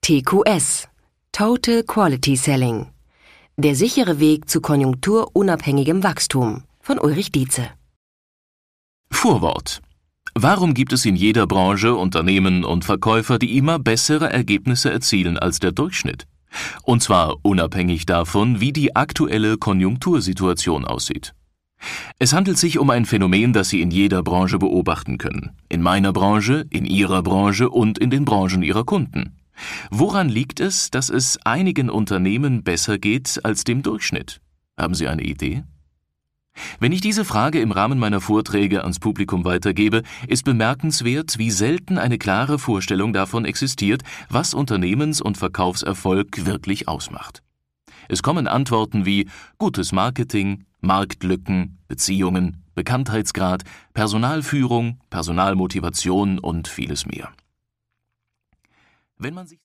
TQS – Total Quality Selling. Der sichere Weg zu konjunkturunabhängigem Wachstum von Ulrich Dietze. Vorwort. Warum gibt es in jeder Branche Unternehmen und Verkäufer, die immer bessere Ergebnisse erzielen als der Durchschnitt? Und zwar unabhängig davon, wie die aktuelle Konjunktursituation aussieht. Es handelt sich um ein Phänomen, das Sie in jeder Branche beobachten können. In meiner Branche, in Ihrer Branche und in den Branchen Ihrer Kunden. Woran liegt es, dass es einigen Unternehmen besser geht als dem Durchschnitt? Haben Sie eine Idee? Wenn ich diese Frage im Rahmen meiner Vorträge ans Publikum weitergebe, ist bemerkenswert, wie selten eine klare Vorstellung davon existiert, was Unternehmens- und Verkaufserfolg wirklich ausmacht. Es kommen Antworten wie gutes Marketing, Marktlücken, Beziehungen, Bekanntheitsgrad, Personalführung, Personalmotivation und vieles mehr. Wenn man sich